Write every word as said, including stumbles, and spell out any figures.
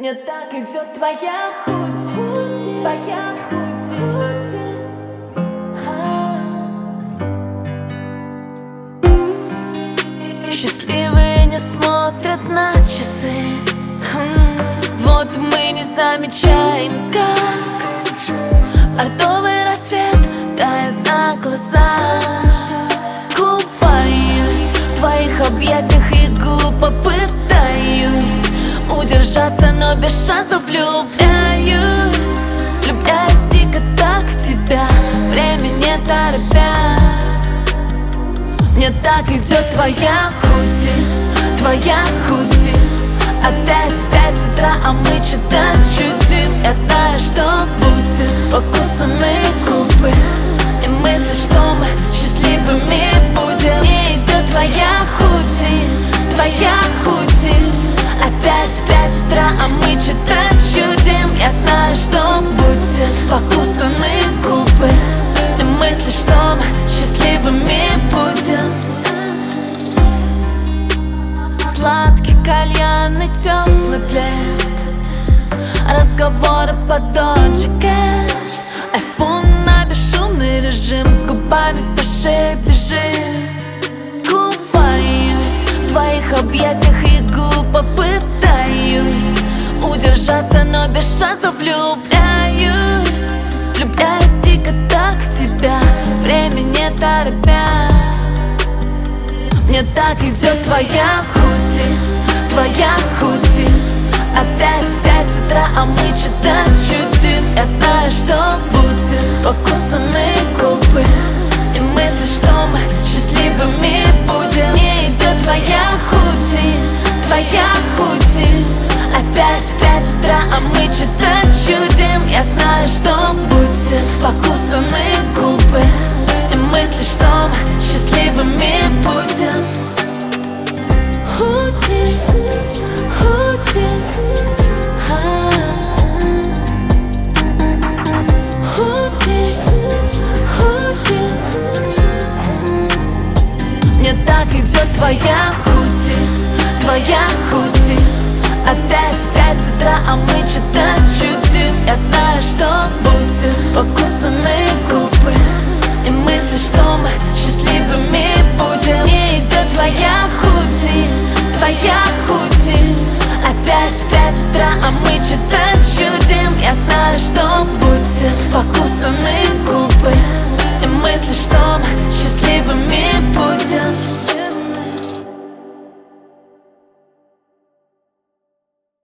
Мне так идет твоя худи, твоя худи. Счастливые не смотрят на часы. Вот мы не замечаем, как бордовый рассвет тает на глазах. Купаюсь в твоих объятиях и глупо пытаюсь удержаться, но без шансов влюбляюсь. Влюбляюсь дико так в тебя, время не торопя. Мне так идет твоя худи, твоя худи. Опять в пять утра, а мы что-то чудим. Я знаю, что будет покусанные губы и мысли, что мы счастливыми будем. Мне идет твоя худи, твоя худи. Опять в пять утра, а мы что-то чудим. Я знаю, что будет покусанные губы и мысли, что мы счастливыми будем. Сладкий кальян и теплый плед, разговоры по Доджи Кэт, айфон на бесшумный режим, губами по шее бежим. Купаюсь в твоих объятиях и глупо пытаюсь удержаться, но без шансов влюбляюсь. Влюбляюсь дико так в тебя, время не торопя. Мне так идет твоя худи, твоя худи. Опять в пять утра, а мы что-то чудим. Я знаю, что будет покусанные губы и мысли, что мы счастливыми будем. Мне идет твоя худи, твоя худи. Опять в пять утра, а мы что-то чудим. Я знаю, что будет покусанные губы и мысли, что мы счастливыми будем. Худи, худи, а. Худи, худи. Мне так идет твоя худи, твоя худи. Опять в пять утра, а мы что-то чудим. Я знаю, что будет покусанные губы и мысли, что мы счастливыми будем. Мне идет твоя худи, твоя худи. Опять в пять утра, а мы что-то чудим. Я знаю, что будет покусанные губы и мысли, что мы счастливыми будем.